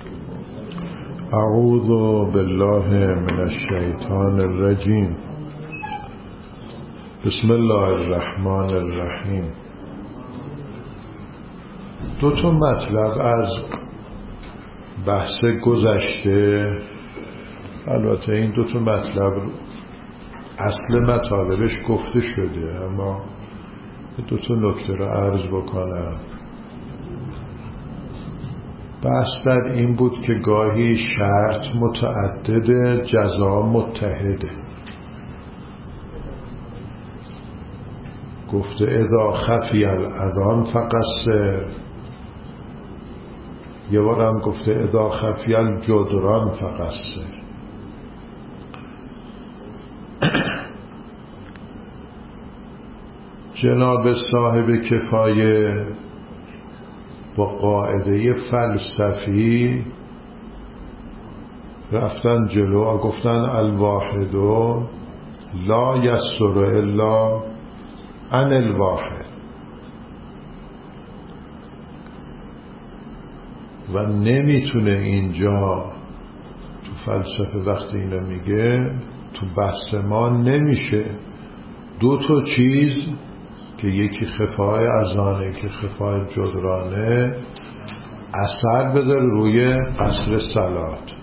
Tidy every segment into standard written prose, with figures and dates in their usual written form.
اعوذ بالله من الشیطان الرجیم. بسم الله الرحمن الرحیم. دو تا مطلب از بحث گذشته، البته این دو تا مطلب اصل مطالبش گفته شده، اما دو تا نکته رو عرض بکنم. بحث در این بود که گاهی شرط متعدد، جزا متحده. گفته اذا خفی الاذان فقصر، یه بارم گفته اذا خفی الجدران فقصر. جناب صاحب کفایه با قاعده فلسفی رفتن جلو و گفتن الواحد لا یسر الا عن الواحد، و نمیتونه اینجا تو فلسفه وقتی اینو میگه تو بحث ما نمیشه دو تا چیز که یکی خفای اذانه که خفای جدرانه اثر بذاره روی قصر صلات.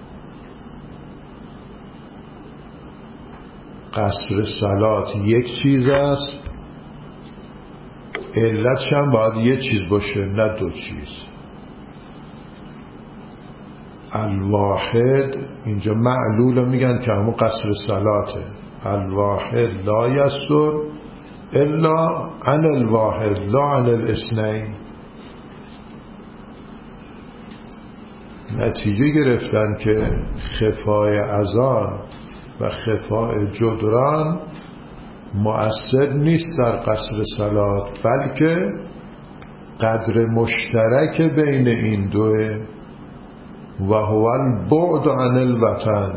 قصر صلات یک چیز است، علتش هم باید یک چیز باشه نه دو چیز. الواحد اینجا معلول میگن که همون قصر صلاته. الواحد لا یسر الا عن الواحد لا عن الاثنین. نتیجه گرفتن که خفای اذان و خفای جدران مؤثر نیست در قصر صلات، بلکه قدر مشترک بین این دوه و هو البعد عن الوطن.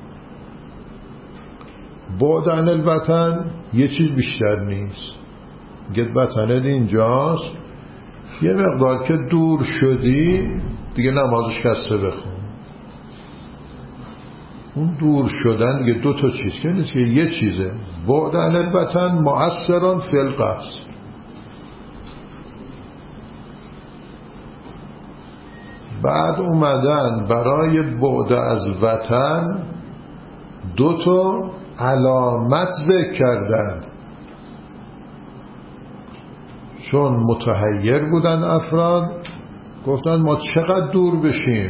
بعد عن الوطن یه چیز بیشتر نیست. گه وطنت اینجاست، یه مقدار که دور شدی دیگه نمازش کسته بخون. اون دور شدن دیگه دو تا چیز که نیست، یه چیزه. بعد عن الوطن مؤثران فی القصد. بعد اومدن برای بعد از وطن دو تا علامت ذکر کردن، چون متحیر بودن افراد. گفتن ما چقدر دور بشیم؟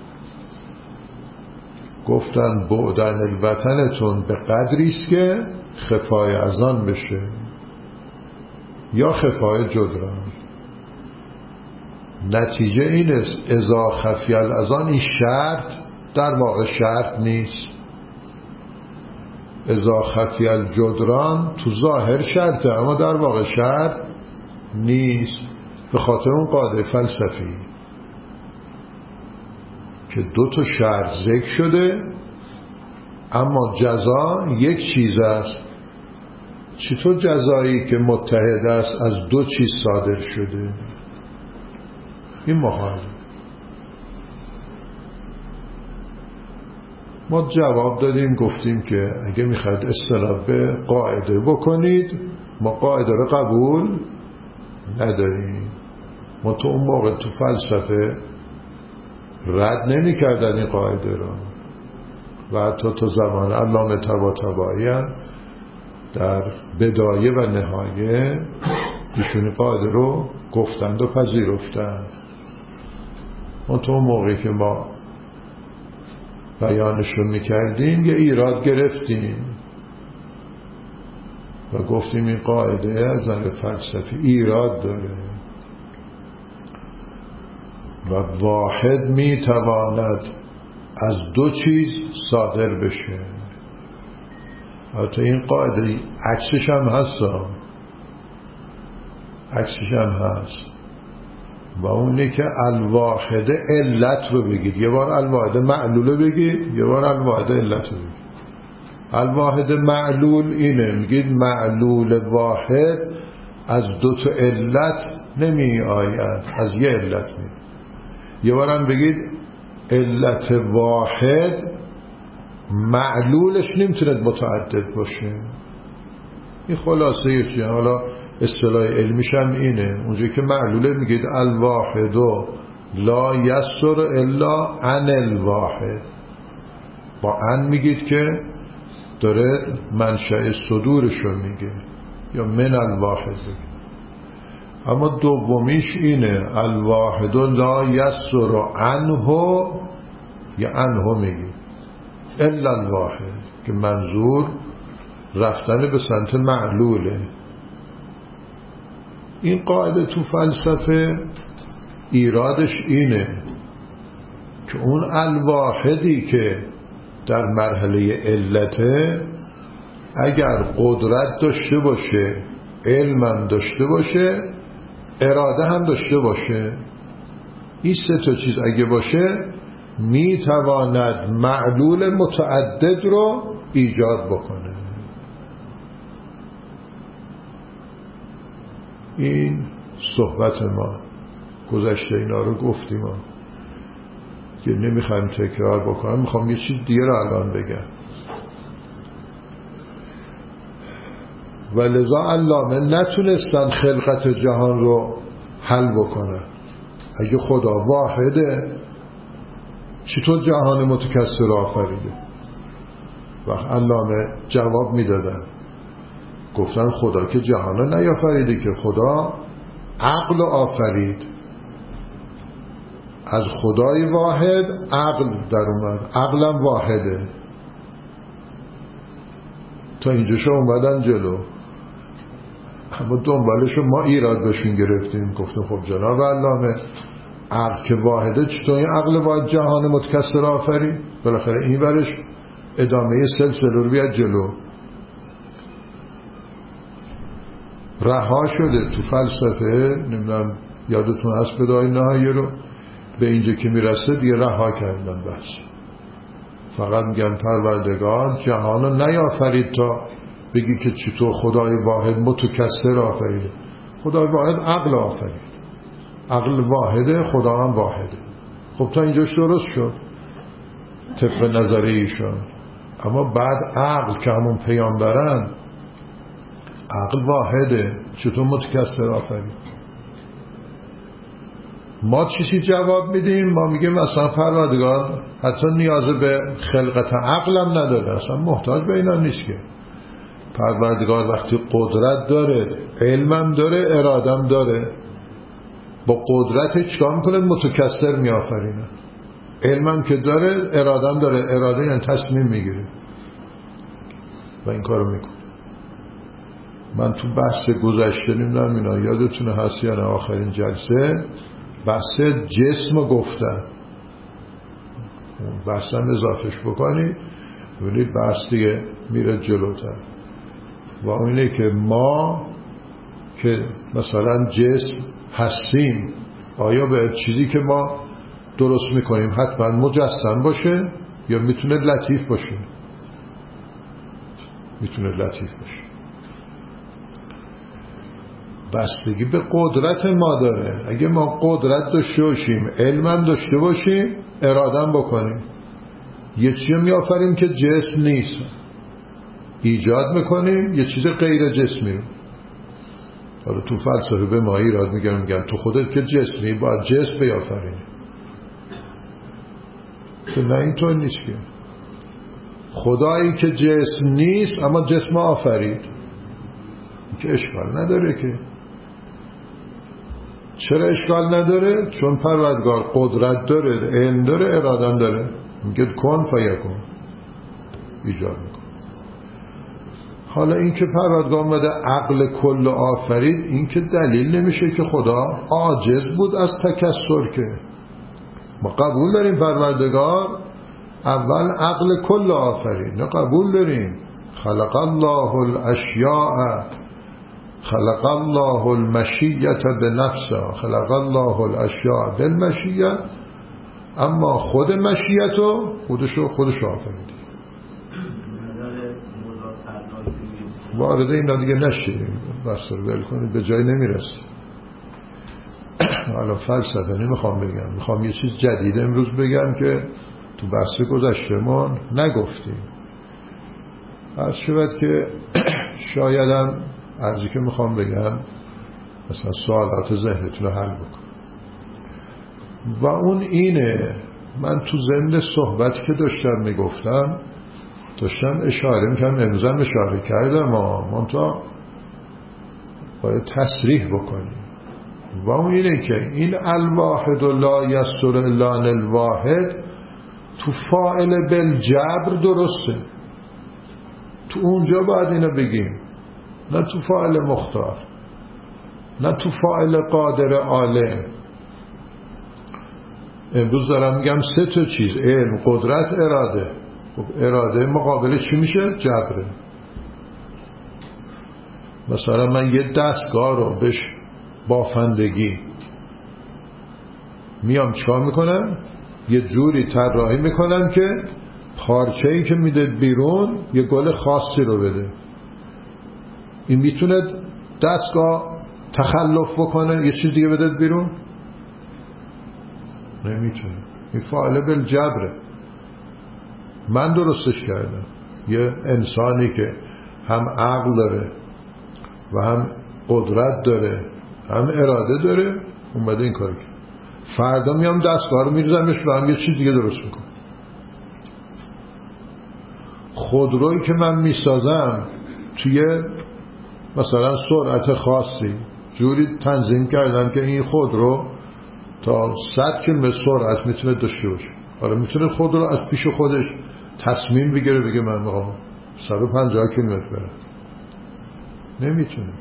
گفتن بعدن الوطنتون به قدری است که خفای اذان بشه یا خفای جدران. نتیجه این است اذا خفی الاذان، این شرط در واقع شرط نیست. اذا خفی الجدران تو ظاهر شرطه اما در واقع شرط نیست، به خاطر اون قاعده فلسفی که دو تا شرط ذکر شده اما جزا یک چیز است. چطور جزایی که متحد است از دو چیز صادر شده؟ این محال. ما جواب دادیم، گفتیم که اگه میخواید استناد به قاعده بکنید، ما قاعده رو قبول نداریم. ما تو اون موقع تو فلسفه رد نمی کردن این قاعده رو، و حتی تو زمان علامه طباطبایی هم در بدایه و نهایه ایشون قاعده رو گفتند و پذیرفتند. ما تو اون موقعی که ما بیانشون میکردیم یه ایراد گرفتیم و گفتیم این قاعده از نظر فلسفی ایراد داره و واحد میتواند از دو چیز صادر بشه. حتی این قاعده عکسش هم هست و اونه که الواحد علت رو بگید. یه بار الواحد معلول بگید، یه بار الواحد علت رو بگید. الواحد معلول اینه، میگید معلول واحد از دو تا علت نمی آید، از یه علت می. یه بارم بگید علت واحد معلولش نمیتونه متعدد باشه. این خلاصه چیه؟ حالا اصطلاح علمیش هم اینه، اونجایی که معلوله میگید الواحد لا یسر الا عن الواحد، با ان میگید که داره منشأ صدورشو میگه یا من الواحد بگه. اما دومیش اینه الواحد لا یسر عنه یا عنه میگید الا الواحد، که منظور رفتن به سمت معلوله. این قاعده تو فلسفه ایرادش اینه که اون الواحدی که در مرحله علته اگر قدرت داشته باشه، علم هم داشته باشه، اراده هم داشته باشه، این سه تا چیز اگه باشه میتواند معلول متعدد رو ایجاد بکنه. این صحبت ما گذشته اینا رو گفتیم که نمیخوایم تکرار بکنم، میخوام یه چیز دیگه رو الان بگم. و لذا علامه نتونستن خلقت جهان رو حل بکنن. اگه خدا واحده چطور جهان متکثر آفریده؟ وقت علامه جواب میدادن، گفتن خدا که جهان رو نیافریده، که خدا عقل آفرید. از خدای واحد عقل در اومد، عقلم واحده. تا اینجاشو اومدن جلو، اما دنبالشو ما ایراد بهشون گرفتیم، گفتیم خب جناب علامه عقل که واحده چطور این عقل واحد جهان متکثر آفرید؟ بالاخره این برش ادامه سلسله رو بیاد جلو. رها شده تو فلسفه، نمیدونم یادتون هست بدای نهایی رو به اینجا که میرسه دیگه رها کردن بس. فقط میگن پروردگار جهان رو نیافرید تا بگی که چطور خدای واحد متکثر آفریده. خدای واحد عقل آفرید، عقل واحده، خدا هم واحده. خب تا اینجاش درست شد طبق نظریه ایشون. اما بعد عقل که همون پیامبرن، عقل واحده، چطور متکثر آفرید؟ ما چیزی جواب میدیم؟ ما میگیم مثلا پروردگار حتی نیاز به خلقت عقلم نداره، اصلا محتاج به اینا نیست. که پروردگار وقتی قدرت داره، علمم داره، ارادم داره، با قدرت چیکار میکنه؟ متکثر میآفرینه. علمم که داره، ارادم داره، اراده یعنی تصمیم میگیره و این کارو میکنه. من تو بحث گذشته نمیدونم اینا یادتونه هست یا نه، آخرین جلسه بحث جسم رو گفتن، بحثم اضافش بکنی ببینید بحث دیگه میره جلوتر. و اینه که ما که مثلا جسم هستیم، آیا به چیزی که ما درست میکنیم حتما مجسم باشه یا میتونه لطیف باشه؟ میتونه لطیف باشه. بستگی به قدرت ما داره. اگه ما قدرت داشته باشیم، علمم داشته باشیم، ارادم بکنیم، یه چیزی میآفریم که جسم نیست، ایجاد میکنیم یه چیز غیر جسمی رو. حالا تو فلسفه به ما ایراد میگن تو خودت که جسمی باید جسم بیافرینی، که نه اینطور نیست. که خدایی که جسم نیست اما جسم آفرید، که اشکال نداره. که چرا اشکال نداره؟ چون پروردگار قدرت داره، علم داره، ارادم داره، میگه کن فیکون، ایجاد میکن. حالا این که پروردگار اومده عقل کل آفرید، این که دلیل نمیشه که خدا عاجز بود از تکثر. که ما قبول داریم پروردگار اول عقل کل آفرید، نه قبول داریم خلق الله الاشیاء، خلق الله المشیة بنفسه، خلق الله الاشیاء بالمشیة، اما خود مشیتو خودشو آفرید. وارد اینا دیگه نشیم، بس رو ول کنید، به جای نمیرسیم. حالا فلسفه نمیخوام بگم، میخوام یه چیز جدید امروز بگم که تو بحث گذشته‌مون نگفتیم. عرض شود که شایدم عرضی که میخوام بگم مثلا سوالات ذهنتون رو حل بکن. و اون اینه، من تو ضمن صحبتی که داشتم اشاره میکنم، امروزم اشاره کردم، منتها باید تصریح بکنیم. و اون اینه که این الواحد لا یسر الا عن الواحد تو فاعل بالجبر درسته، تو اونجا باید اینو بگیم، نه تو فاعل مختار، نه تو فاعل قادر عالم. امروز دارم میگم 3 تا چیز: علم، قدرت، اراده. خب اراده مقابل چی میشه؟ جبره. مثلا من یه دستگاه رو بهش بافندگی میام چیکار میکنم؟ یه جوری طراحی میکنم که پارچه‌ای که میده بیرون یه گل خاصی رو بده. این میتونه دستگاه تخلف بکنه یه چیز دیگه بده بیرون؟ نمیتونه. این فاعل بالجبره. من درستش کردم. یه انسانی که هم عقل داره و هم قدرت داره هم اراده داره اومده این کار کرد. فردا میام دستگاه رو میریزمش و هم یه چیز دیگه درست میکنم. خودرویی که من میسازم توی مثلا سرعت خاصی جوری تنظیم کردم که این خودرو تا 100 کیلومتر سرعت میتونه داشته باشه. حالا میتونه خودرو از پیش خودش تصمیم بگیره بگه من میخوام 150 کیلومتر برم. نمیتونه.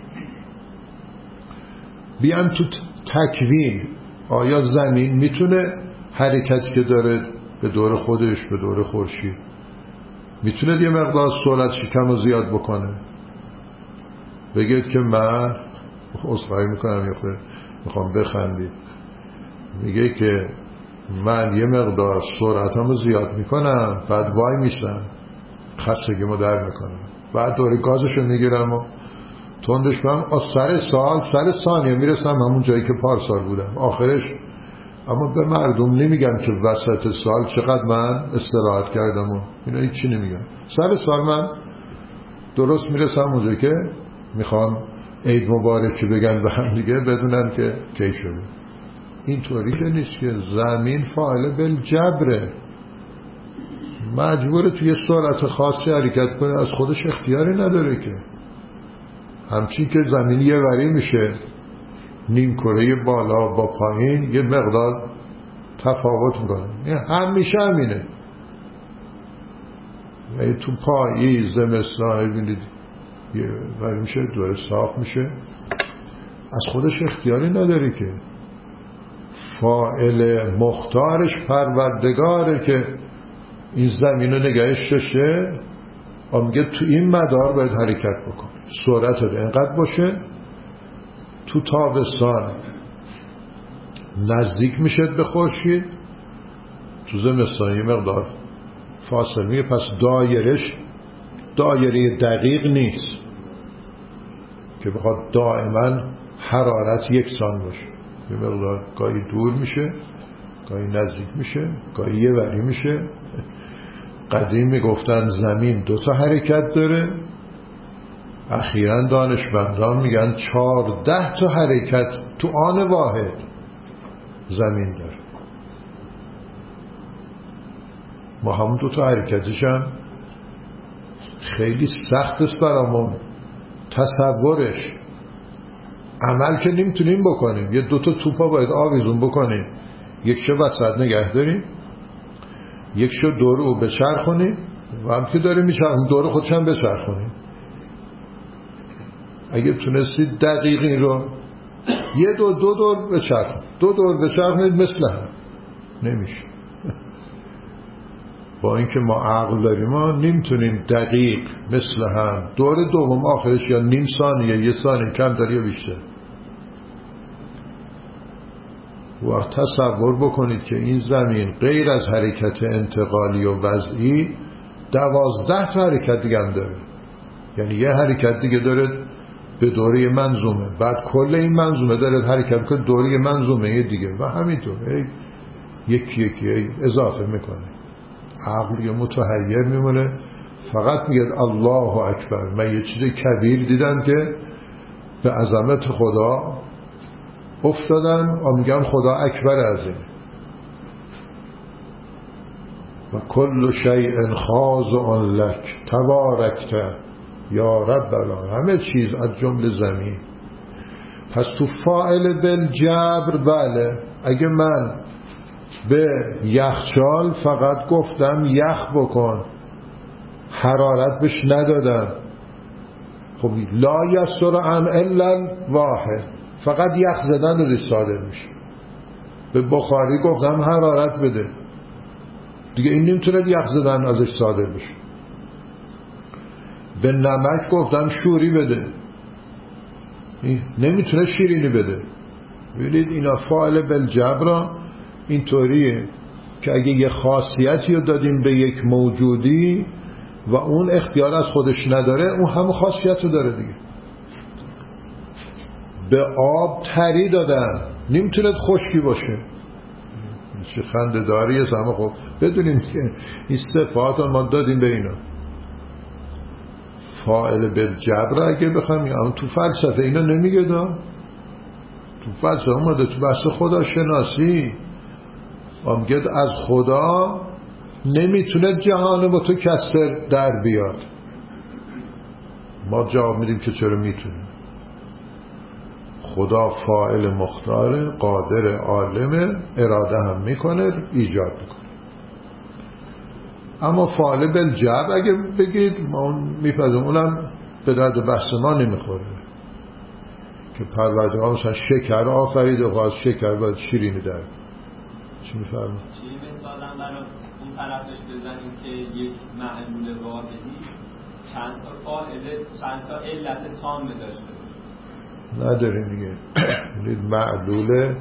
بیان تو تکوین، آیا زمین میتونه حرکتی که داره به دور خودش، به دور خورشید، میتونه یه مقدار سرعت کم و زیاد بکنه؟ بگید که من عذرخواهی میکنم میخوام بخندید، میگه که من یه مقدار سرعتمو زیاد میکنم بعد وای میشم خستگیمو در میکنم بعد دوری گازشو میگیرم و تندش کنم سر ثانیه میرسم همون جایی که پارسال بودم آخرش. اما به مردم نمیگم که وسط سال چقدر من استراحت کردم و اینا هیچی نمیگم. سر سال من درست میرسم اونجایی که میخوام عید مبارک بگن به هم دیگه بدونن که کی شده. اینطوری که نیست که زمین فاعل بالجبره، مجبوره توی سرعت خاصی حرکت کنه، از خودش اختیاری نداره که. همچین که زمین یه وری میشه، نیم کره بالا با پایین یه مقدار تفاوت میکنه، همیشه همینه. یعنی تو پاییز زمستان ببینید یه وری میشه دوره صاف میشه، از خودش اختیاری نداره که. فاعل مختارش پروردگاره که این زمین رو نگهش داشته، میگه تو این مدار باید حرکت بکن، سرعت به اینقدر باشه. تو تابستان نزدیک میشه به خورشید، تو زمستان یه مقدار فاصله میگه. پس دایره دقیق نیست که بخواد دائما حرارت یکسان باشه. یه مقدار گاهی دور میشه، گاهی نزدیک میشه، گاهی یه وری میشه. قدیم میگفتن زمین 2 تا حرکت داره، اخیراً دانشمندان میگن 14 تا حرکت تو آن واحد زمین داره. ما هم 2 تا حرکتش هم خیلی سخت است برامون تصورش. عمل که نمیتونیم بکنیم. یه 2 تا توپا باید آویزون بکنیم، یکشو وسط نگه داریم، یکشو دور او بچرخونیم و هم که داریم میچرخونیم دور خودش هم بچرخونیم. اگه تونستید دقیق این رو یه دو دور بچرخونید، 2 دور بچرخونید مثل هم نمیشه. با اینکه ما عقل داریم ما نمیتونیم دقیق مثل هم دور دوم آخرش یا نیم ثانیه یه ثانیه کم داره یا بیشتر. وقت تصور بکنید که این زمین غیر از حرکت انتقالی و وضعی 12 تا حرکت دیگه هم داره. یعنی یه حرکت دیگه داره به دوره منظومه، بعد کل این منظومه داره حرکت که دوره منظومه دیگه و همینطور یکی یکی اضافه میکنه. عقل یه متحیر میمونه، فقط میگه الله اکبر. من یه چیز کبیر دیدم که به عظمت خدا افتادن و میگن خدا اکبر از این و کل شیء خاضع لک تبارکت یا رب العالمین، همه چیز از جمله زمین. پس تو فاعل بالجبر بله، اگه من به یخچال فقط گفتم یخ بکن، حرارت بهش ندادم، خب لا یسر عن الا واحد، فقط یخ زدن روش صادر میشه. به بخاری گفتم حرارت بده، دیگه این نمیتونه یخ زدن ازش صادر بشه. به نمک گفتم شوری بده، نمیتونه شیرینی بده. ببینید اینا فاعل بالجبر اینطوریه که اگه یه خاصیتی رو دادیم به یک موجودی و اون اختیار از خودش نداره، اون همون خاصیت رو داره دیگه. به آب تری دادن، نمیتونه خشکی باشه. چه خنده داریه سما. خب بدونیم که این صفات ما دادیم به اینا. فاعل بالجبر اگه بخوام اما تو فلسفه اینا نمیگه دا. تو فلسفه اومده تو بحث خدا شناسی میگه از خدا نمیتونه جهان با تو کسر در بیاد. ما جواب میدیم که چرا میتونه. خدا فاعل مختاره، قادر، عالمه، اراده هم میکنه، ایجاد میکنه. اما فاعل بالجبر اگه بگید ما میپذیم، اونم به درد بحث ما نمیخوره که پروردگار مثلا شکر آفرید و خواست شکر باید شیرینی در. چی میفرمه؟ چی مثالم برای اون طرفش بزنیم که یک معلول واحدی چند تا فاعله چند تا علت تام داشته باشه؟ نداریم دیگه. معلول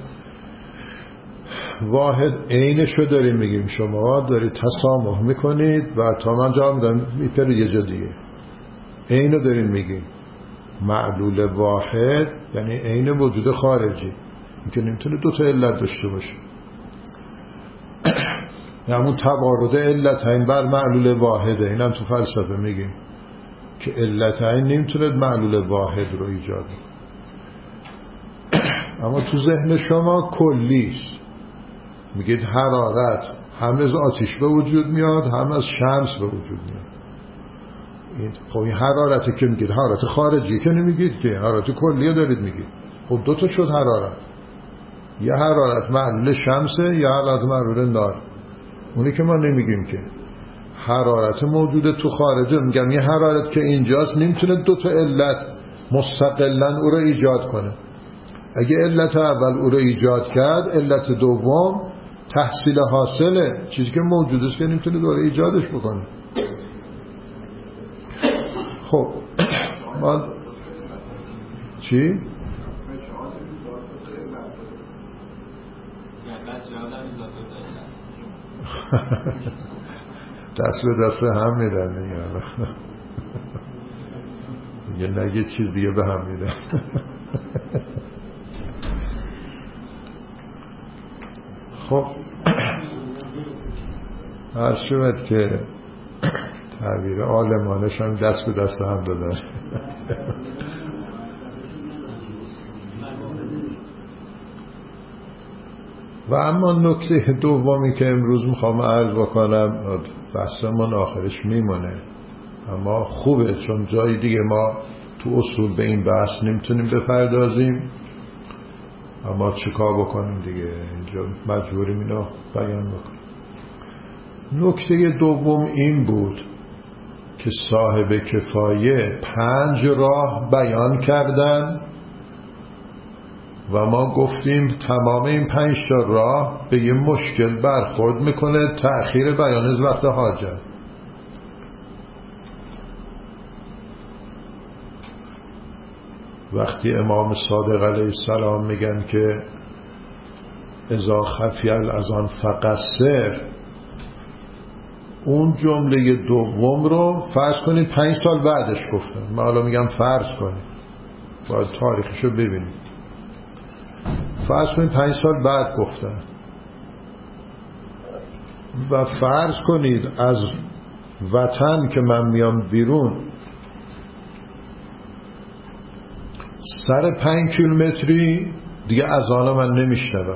واحد عینشو داریم میگیم. شما دارید تسامح میکنید و تا من جواب میدم میپرید یه جا دیگه. عینو داریم میگیم. معلول واحد یعنی عین وجود خارجی، این که نمیتونه دو تا علت داشته باشه. همون تبارد علتین بر معلول واحده. اینم تو فلسفه میگیم که علتین نمیتونه معلول واحد رو ایجاد کنه. اما تو ذهن شما کلیست. میگید حرارت هم از آتش به وجود میاد، هم از شمس به وجود میاد. خب این حرارتی که میگید حرارت خارجی که نمیگید که، حرارت کلیه دارید میگید. خب دو تا شد حرارت، یه حرارت معلول شمسه، یه حرارت معلول نار. اونی که ما نمیگیم که حرارت موجوده تو خارجه. میگم یه حرارت که اینجاست نمیتونه دو تا علت مستقلا او رو ایجاد کنه. اگه علت اول او رو ایجاد کرد، علت دوم تحصیل حاصله، چیزی که موجوده است که نمیتونه دوره ایجادش بکنه. خب ما چی؟ دست به دست هم میدن دیگه نگه چیز دیگه به هم میدن. خب از شود که تعبیر عالمانش هم دست به دست هم دادن. و اما نکته دومی که امروز میخوام عرض بکنم، بحثمون آخرش میمونه اما خوبه چون جای دیگه ما تو اصول به این بحث نمیتونیم بپردازیم، اما چیکار بکنیم دیگه، اینجا مجبوریم اینو بیان بکنیم. نکته دوم این بود که صاحب کفایه 5 راه بیان کردن و ما گفتیم تمام این 5 راه به یه مشکل برخورد میکنه، تأخیر بیان از وقت حاجت. وقتی امام صادق علیه السلام میگن که اذا خفی الاذان فقصر، اون جمله دوم رو فرض کنید 5 سال بعدش گفتن. من حالا میگم فرض کنید باید تاریخشو ببینیم. فرض کنید 5 سال بعد گفتن و فرض کنید از وطن که من میام بیرون سر 5 کیلومتری دیگه اذان من نمیشنوم،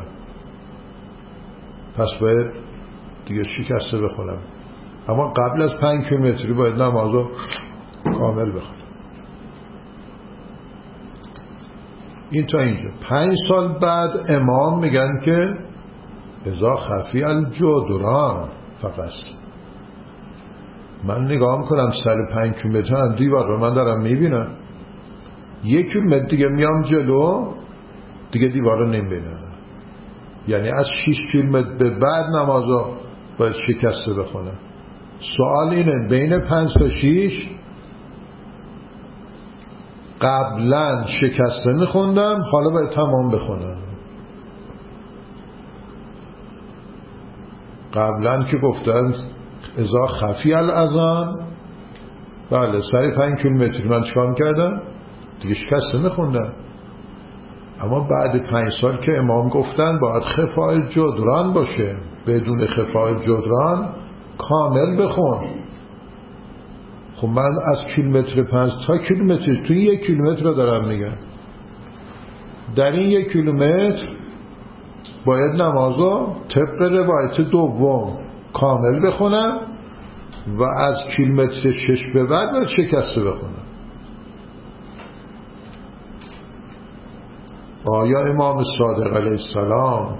پس باید دیگه شکسته بخونم، اما قبل از 5 کیلومتری باید نمازو کامل بخونم. این تا اینجا. 5 سال بعد امام میگن که اذا خفی الجدران فقط. من نگاه میکنم سر 5 کیلومتر از دیوار رو من دارم میبینم، 1 کیلومتر دیگه میام جلو دیگه دیوار رو نمیبینم، یعنی از 6 کیلومتر به بعد نمازو باید شکسته بخونم. سوال اینه بین 5 تا 6 قبلا شکسته میخوندم، حالا باید تمام بخونم. قبلا که گفتن اذا خفی الاذان، بله سر 5 کیلومتر من چکار کردم؟ دیگه شکسته میخوندم. اما بعد 5 سال که امام گفتن باید خفای جدران باشه، بدون خفای جدران کامل بخون. خب من از کیلومتر 5 تا کیلومتر توی 1 کیلومتر رو دارم میگم، در این 1 کیلومتر باید نمازو طبق روایت دوم کامل بخونم و از کیلومتر 6 به بعد باید شکسته بخونم. آیا امام صادق علیه السلام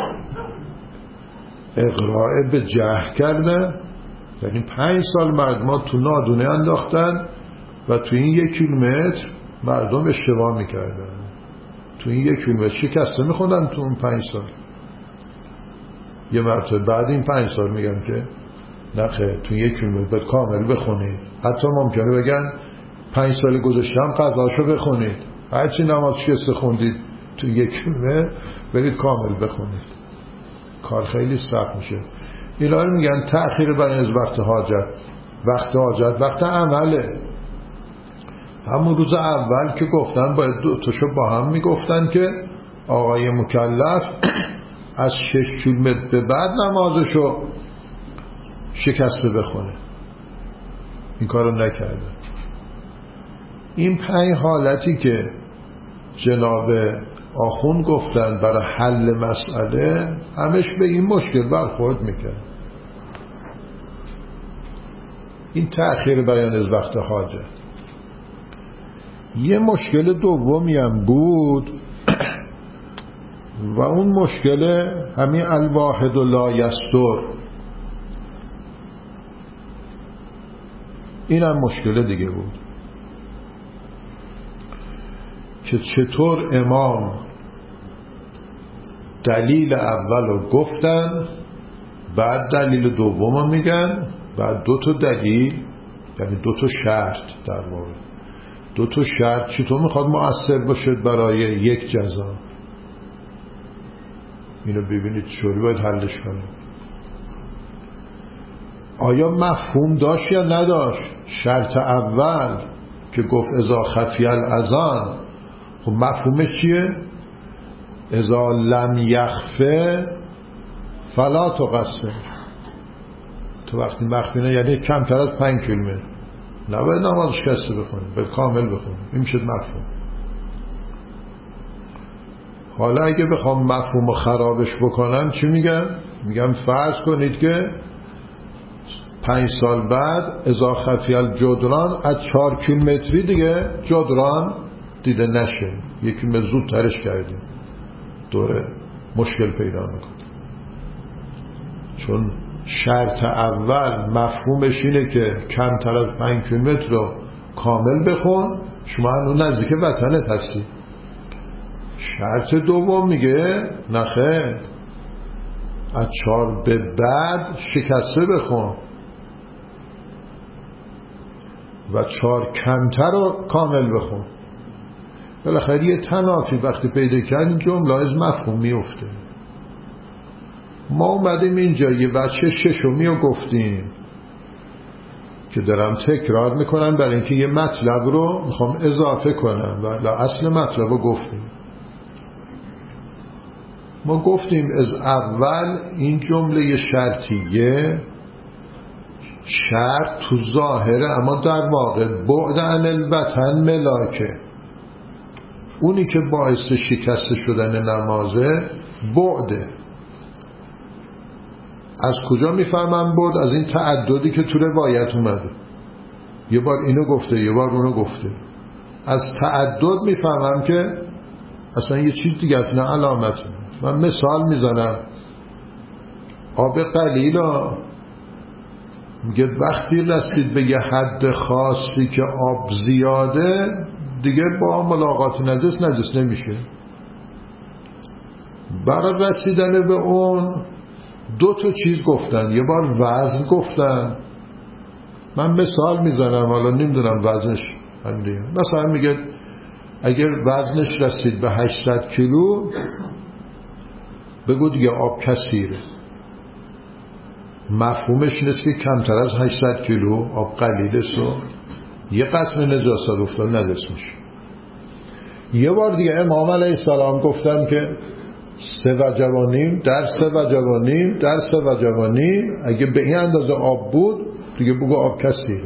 اقراء به جهل کرده؟ یعنی 5 سال مردم تو نادونه انداختن و تو این 1 کیلومتر مردم اشتباه میکردن، تو این 1 کیلومتر شکسته میخوندن تو اون 5 سال. یه مرتبه بعد این 5 سال میگن که نخه تو 1 کیلومتر باید کامل بخونید. حتی ممکنه بگن 5 سال گذشتم قضاشو بخونید، هرچی نماز شکسته خوندید تو 1 کیلومتر برید کامل بخونید. کار خیلی سخت میشه. اینا رو میگن تأخیر بیان از وقت حاجت. وقت حاجت وقت عمله. همون روز اول که گفتن باید 2 تاشو با هم میگفتن که آقای مکلف از 6 کیلومتر به بعد نمازشو شکسته بخونه. این کارو نکرده. این 5 حالتی که جناب آخوند گفتن برای حل مسئله همش به این مشکل برخورد میکرد. این تأخیر بیان از وقت حاجت. یه مشکل دومی هم بود و اون مشکل همین الواحد و لا یستر. این هم مشکل دیگه بود که چطور امام دلیل اول رو گفتن بعد دلیل دوم رو میگن، بعد 2 تا دلیل، یعنی 2 تا شرط، در واقع 2 تا شرط چطور میخواد مؤثر باشه برای یک جزا. اینو ببینید چطوری باید حلش کنیم. آیا مفهوم داشت یا نداشت؟ شرط اول که گفت اذا خفی الاذان، خب مفهومش چیه؟ اذا لم یخفه فلا تقصر. تو وقتی مخفی نه یعنی کمتر از 5 کیلومتر نباید نمازش شکسته بخونی، باید کامل بخونی. این میشه مفهوم. حالا اگه بخوام مفهوم رو خرابش بکنم چی میگم؟ میگم فرض کنید که 5 سال بعد اذا خفی الجدران از 4 کیلومتری دیگه جدران دیده نشه، 1 کیلومتر زودترش کردیم، دوره مشکل پیدا میکنه. چون شرط اول مفهومش اینه که کمتر از 5 کیلومتر رو کامل بخون، شما هنوز نزدیک وطنت هستی. شرط دوم میگه نخه از 4 به بعد شکسته بخون و 4 کمتر رو کامل بخون. بالاخره یه تنافی وقتی پیدا کردیم جمله از مفهوم میفته. ما اومدیم اینجا یه بچه 6می رو گفتیم که دارم تکرار میکنم برای اینکه یه مطلب رو میخوام اضافه کنم و اصل مطلب رو گفتیم. ما گفتیم از اول این جمله شرطیه شرط تو ظاهره، اما در واقع بعد عن الوطن ملاکه، اونی که باعث شکست شدن نمازه بعده. از کجا میفهمم بعد؟ از این تعددی که تو روایت اومده، یه بار اینو گفته یه بار اونو گفته. از تعدد میفهمم که اصلا یه چیز دیگه است، نه علامت. من مثال میزنم، آب قلیلا میگه وقتی رسید به یه حد خاصی که آب زیاده دیگه با ملاقات نجس نمیشه. برای رسیدن به اون دو تا چیز گفتن، یه بار وزن گفتن. من مثال میزنم، حالا نمیدونم وزنش همینه. مثلا میگه اگر وزنش رسید به 800 کیلو بگو دیگه آب کثیره. مفهومش نیست که کمتر از 800 کیلو آب قلیله سو یه قطره نجاست افتاد نجس میشه. یه بار دیگه امام علیه السلام گفتن که 3 وجبانیم در 3 وجبانیم در 3 وجبانیم، اگه به این اندازه آب بود دیگه بگو آب کثیره.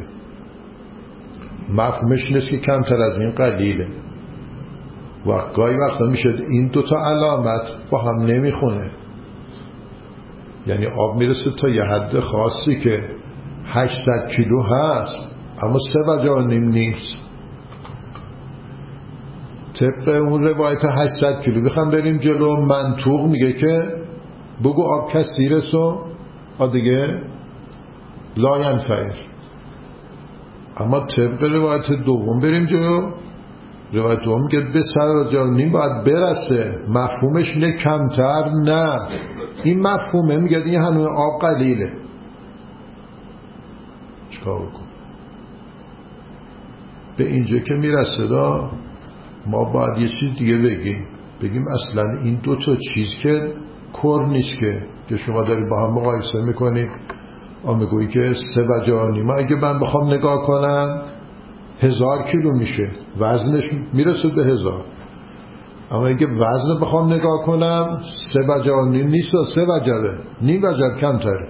مفهومش نیست که کمتر از این قلیله. و گاهی وقتا میشه این دوتا علامت با هم نمیخونه، یعنی آب میرسه تا یه حد خاصی که 800 کیلو هست اما 3 وجبانیم نیست. طبق اون روایت 800 کیلو بخوام بریم جلو، منطوق میگه که بگو آب کثیره سو دیگه لا ینفعل. اما طبق روایت دوم بریم جلو، روایت دوم میگه به 3 وجبانیم باید برسه. مفهومش نه کمتر، نه این مفهومه میگه این هنوز آب قلیله. چیکار بکن؟ به اینجا که میرسه دا ما باید یه چیز دیگه بگیم اصلا این دو تا چیز که کور نیست که شما داری با هم مقایسه میکنید. میگویی که 3 وجبانیم اگه من بخوام نگاه کنم 1000 کیلو میشه، وزنش میرسه به 1000. اما اگه وزن بخوام نگاه کنم 3 وجبانیم نیست، 3 وجبه، نیم وجب کمتره،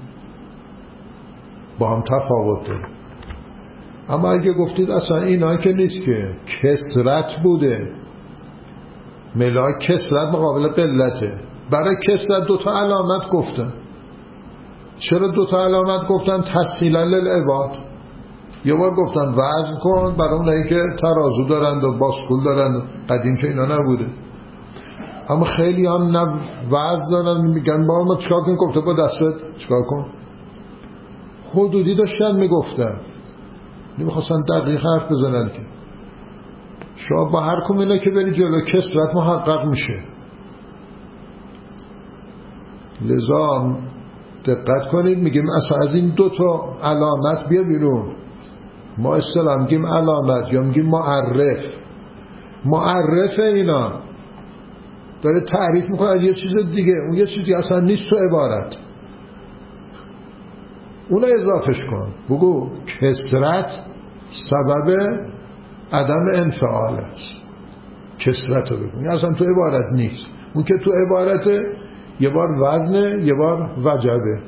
با هم تفاوت داره. اما اگه گفتید اصلا اینا که نیست که کسرت بوده، ملاک کسرت مقابل قلته، برای کسرت 2 تا علامت گفتن. چرا 2 تا علامت گفتن؟ تسهیلا للعباد. یه بار گفتن وزن کن برای اونایی که ترازو دارند و باسکول دارند، قدیم که اینا نبوده. اما خیلی هم نه وزن دارن، میگن با ما چیکار کن؟ گفته با دستت چیکار کن. حدودی داشتن میگفتن، نمیخواستن دقیق حرف بزنن که شما با هر کمیله که بری جلو کسرت محقق میشه. لذا دقت کنید، میگیم اصلا از این 2 تا علامت بیا بیرون. ما اصطلاحاً میگیم علامت یا میگیم معرف اینا داره تعریف میکنه از یه چیز دیگه، اون یه چیزی اصلا نیست تو عبارت، اون اضافش کن. بگو کسرت سبب عدم انفعال است، کسرت رو بگو، اصلا تو عبارت نیست. اون که تو عبارته یه بار وزنه یه بار وجبه،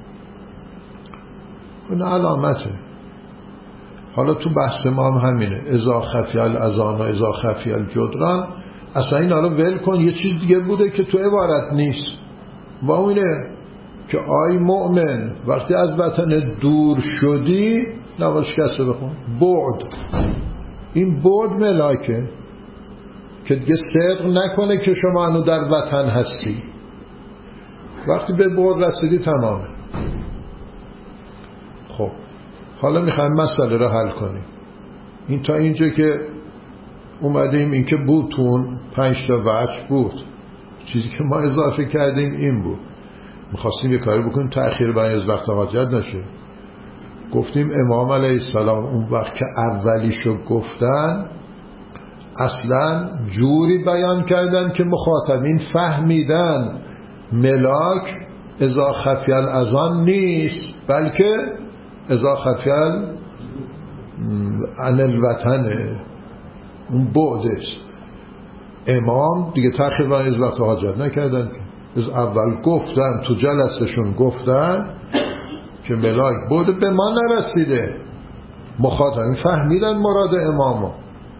اون علامته. حالا تو بحث ما هم همینه، اذا خفی الاذان و اذا خفی الجدران. اصلا این حالا ول کن، یه چیز دیگه بوده که تو عبارت نیست. و اونه که آی مؤمن وقتی از وطن دور شدی نماز شکسته بخون. بعد، این بعد ملاکه که دیگه صدق نکنه که شما انو در وطن هستی. وقتی به بعد رسیدی تمامه. خب حالا میخوایم مسئله رو حل کنیم. این تا اینجا که اومدیم این که بودتون 5 تا وجه بود، چیزی که ما اضافه کردیم این بود. میخواستیم یه کاری بکنیم تأخیر برای از وقت حاجت نشه. گفتیم امام علیه السلام اون وقت که اولیشو گفتن اصلا جوری بیان کردن که مخاطبین فهمیدن ملاک اذا خفی الاذان نیست، بلکه اذا خفیل عن الوطنه، اون بعدش. امام دیگه تأخیر از وقت حاجت نکردن، از اول گفتن تو جلسهشون گفتن که ملاک بوده به ما نرسیده، مخاطبین فهمیدن مراد امامو.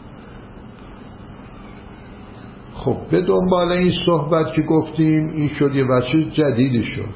خب به دنبال این صحبت که گفتیم این شد یه بچه جدیدی شد.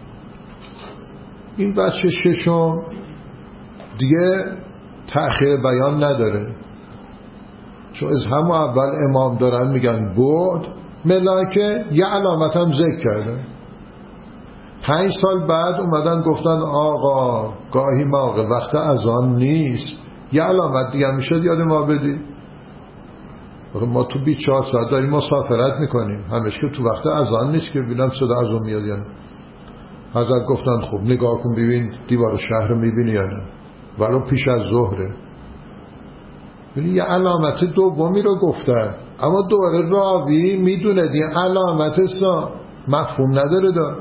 این بچه ششم دیگه تأخیر بیان نداره، چون از همون اول امام دارن میگن بعد، ملائکه یه علامت هم ذکر کردن. 5 سال بعد اومدن گفتن آقا گاهی موقع وقت اذان نیست، یه علامت دیگه میشد یاد ما بدی. ما تو 24 ساعت داریم مسافرت میکنیم، همش که تو وقت اذان نیست که ببینم صدا اذان میاد یا نه. حضرت گفتن خب نگاه کن ببین دیوار شهر میبینی یا نه، ولو پیش از ظهره. یعنی یه علامت دومی رو گفتن، اما دوره راوی میدونه این علامت اصلا مفهوم نداره دار.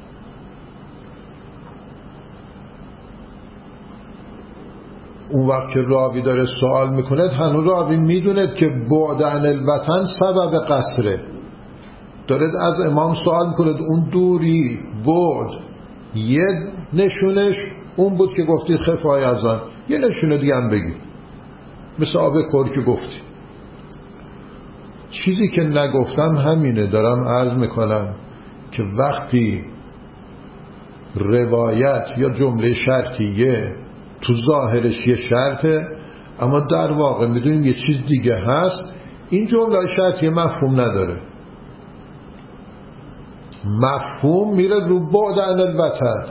اون وقت که راوی داره سوال میکنه هنوز راوی میدونه که بعد عن الوطن سبب قصره، دارد از امام سوال میکنه اون دوری بعد یه نشونش اون بود که گفتید خفای ازان، یه نشونه دیگه هم بگید مثل آب کر که گفتی. چیزی که نگفتم همینه، دارم عرض میکنم که وقتی روایت یا جمله شرطیه تو ظاهرش یه شرطه اما در واقع میدونیم یه چیز دیگه هست، این جمله شرطیه مفهوم نداره، مفهوم میره رو بعد عن الوطن.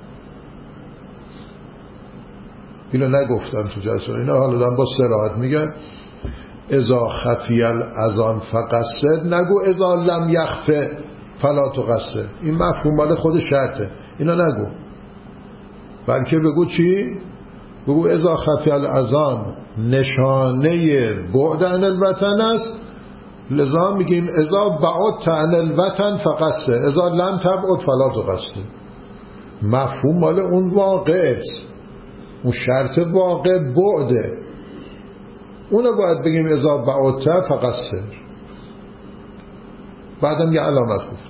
اینو نگفتم تو جلسه، اینو حالا دارم با صراحت میگن. اذا خفی الاذان فقصد، نگو اذا لم یخفه فلا تقصد، این مفهوم مال خود شرطه، اینو نگو، بلکه بگو چی؟ بگو اذا خفی الاذان نشانه بعد عن الوطن است، لذا میگیم اذا بعدت عن الوطن فقصد، اذا لم تبعد فلا تقصد. مفهوم مال اون واقع است، اون شرط واقع بعده، اونو باید بگیم اذا بعدت فقصد. بعدم یه علامت گفت.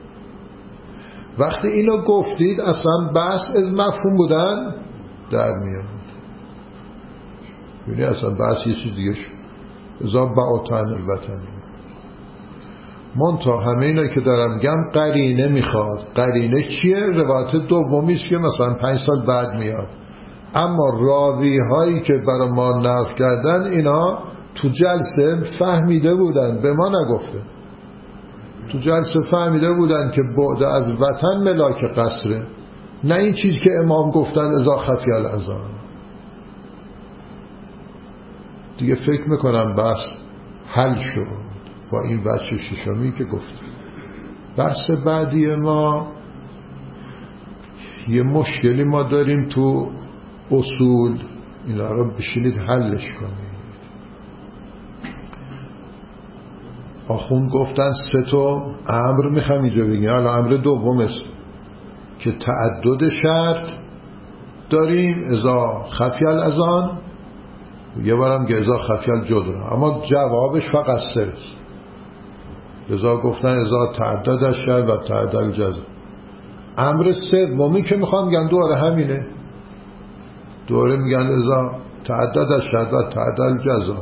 وقتی اینو گفتید اصلا بحث از مفهوم بودن در میاد، یعنی اصلا بحث یه چیز دیگه شد. اذا بعدت عن الوطن منتها همه اینا که دارم گم قرینه میخواد. قرینه چیه؟ روایت دومیست که مثلا 5 سال بعد میاد، اما راوی هایی که برای ما نقل کردن اینا تو جلسه فهمیده بودن، به ما نگفته، تو جلسه فهمیده بودن که بعد از وطن ملاک قصره، نه این چیز که امام گفتن اذا خفی الاذان. دیگه فکر میکنم بحث حل شد با این بچه ششمی که گفت. بحث بعدی ما یه مشکلی ما داریم تو اصول، اینا رو بشینید حلش کنید. آخوند گفتن 3 امر میخوام اینجا بگیم. حالا امر دوم است که تعدد شرط داریم، اذا خفی الاذان، یه بارم که اذا خفی الجدر، اما جوابش فقط 3 است. لذا گفتن اذا تعدد الشرط و تعدد الجزم. امر سومی که میخوام بگم دوره همینه، دوره میگن اذا تعدد الشرط و تعدد الجزم.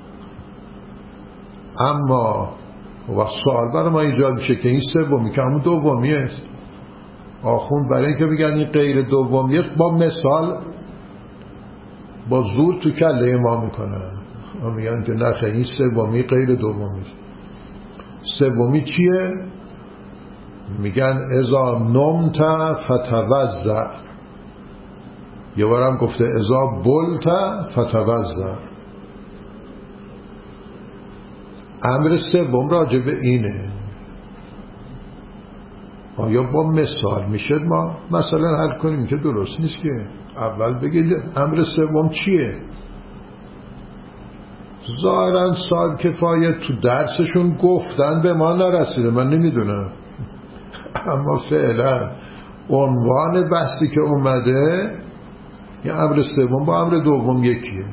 اما وقت سوال برای ما ایجاد میشه که این سومی که همون دومیه، آخوند برای اینکه بگن این غیر دومیه با مثال با زور تو کله ما میکنن، میگن که نه این سومی غیر دومیه. سومی چیه؟ میگن اذا نمت فتوضأ، یه بارم گفته اذا بلت فتوضأ. امر سوم راجع به اینه. آیا با مثال میشه ما مثلا حل کنیم؟ که درست نیست که اول بگید امر سوم چیه. ظاهرا سال کفایه تو درسشون گفتن، به ما نرسیده، من نمیدونم، اما فعلا عنوان بحثی که اومده یه امر سوم با امر دوم یکیه.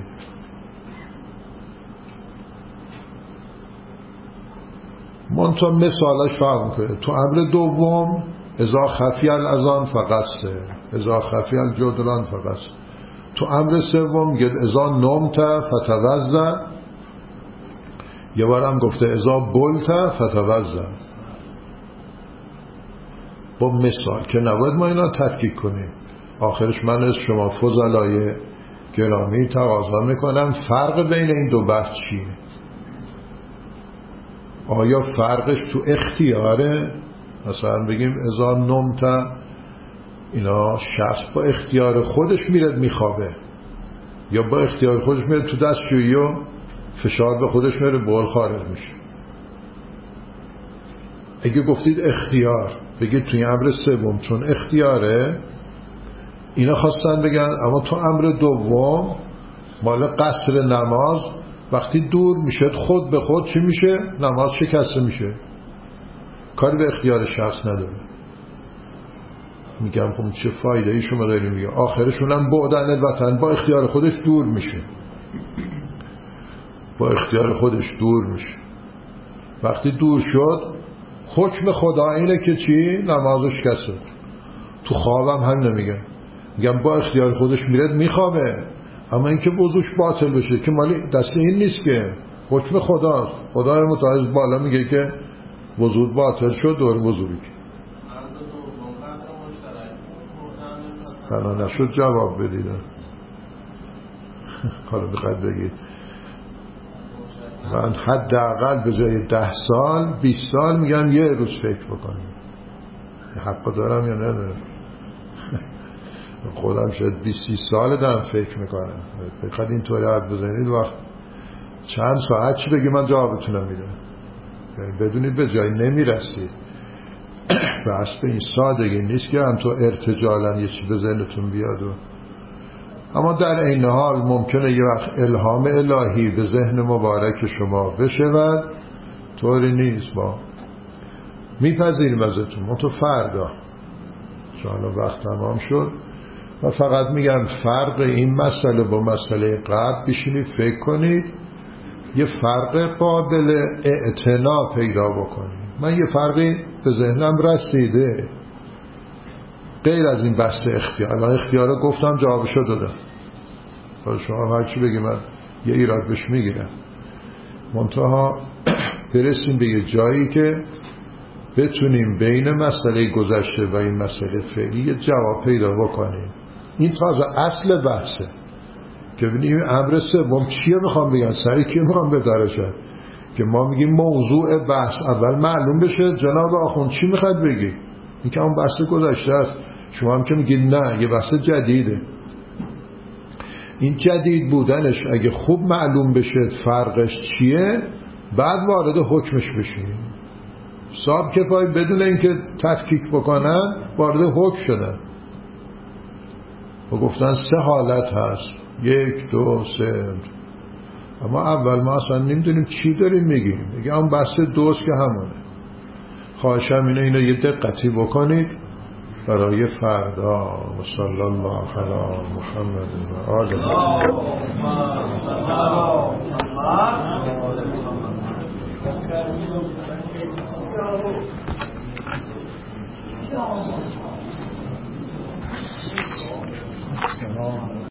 منطقه مثالش فهم کنه. تو امر دوم اذا خفی الاذان فقط سه، اذا خفی الجدران فقط سه. تو امر سوم گفت اذا نمت فتوضا، یه بارم گفته اذا بلت فتوضا. با مثال که نباید ما اینا تفکیک کنیم. آخرش من از شما فضلای گرامی تقاضا میکنم فرق بین این دو بحث چیه؟ آیا فرقش تو اختیاره؟ مثلا بگیم اذا نمت، اینا شخص با اختیار خودش میره میخوابه، یا با اختیار خودش میره تو دستشویی و فشار به خودش میره بول خارج میشه. اگه گفتید اختیار، بگید توی امر سوم چون اختیاره، اینا خواستن بگن اما تو امر دوم مال قصر نماز وقتی دور میشه خود به خود چی میشه؟ نماز شکسته میشه، کاری به اختیار شخص نداره. میگم خب چه فایده ای شما داریم؟ میگه آخرشون هم بعدن الوطن با اختیار خودش دور میشه، با اختیار خودش دور میشه. وقتی دور شد حکم خدا اینه که چی؟ نمازش شکسته. تو خوابم هم نمیگن، میگم با اختیار خودش میره میخوابه، اما اینکه وضوش باطل بشه که مالی دست این نیست، که حکم خداست. خدا متعال بالا میگه که وضو باطل شد، دور وضو بگی. بنا نشد جواب بدید. حالا بخواید بگید من حداقل به جای 10 سال 20 سال میگم یه روز فکر بکنیم. حق دارم یا ندارم؟ خودم شاید 20-30 سال دارم فکر میکنم. بخواد اینطوری حد بزنید وقت چند ساعت چی بگی من جوابتونم میدم، یعنی بدونید به جای نمیرسید. بحث به این سادگی نیست که هم تو ارتجالا یه چی به ذهنتون بیاد اما در این حال ممکنه یه وقت الهام الهی به ذهن مبارک شما بشود. طوری نیست، ما میپذیریم ازتون. ما تو فردا چون وقت تمام شد و فقط میگم فرق این مسئله با مسئله قبل بشینید فکر کنید، یه فرق قابل اعتنا پیدا بکنید. من یه فرقی به ذهنم رسیده غیر از این بحث اختیار. الان اختیار رو گفتم جوابشو دادم، شما هرچی بگی من یه ایراد بهش میگیرم. منتها برسیم به یه جایی که بتونیم بین مسئله گذشته و این مسئله فعلی یه جواب پیدا بکنیم. این تازه اصل بحثه که ببینیم امر سوم چیه میخوام بگن، سری کیه میخوام بدارشن، که ما میگیم موضوع بحث اول معلوم بشه جناب آخوند چی میخواد بگی. این که اون بحث گذشته است، شما هم که میگید نه یه بحث جدیده. این جدید بودنش اگه خوب معلوم بشه فرقش چیه، بعد وارد حکمش بشین. صاحب کفایی بدون اینکه تفکیک بکنن وارد حکم شدن و گفتن 3 حالت هست، 1 2 3. اما اول ما اصلا نمیدونیم چی داریم میگیم. میگه اون بحث دوست که همونه. خواهشم اینه یه دقتی بکنید برای فردا. و صلی الله علی محمد و آله.